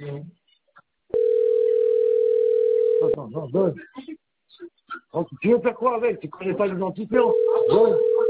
Attends, non, donne. Oh, tu veux faire quoi avec? Tu connais pas l'identité? Donne.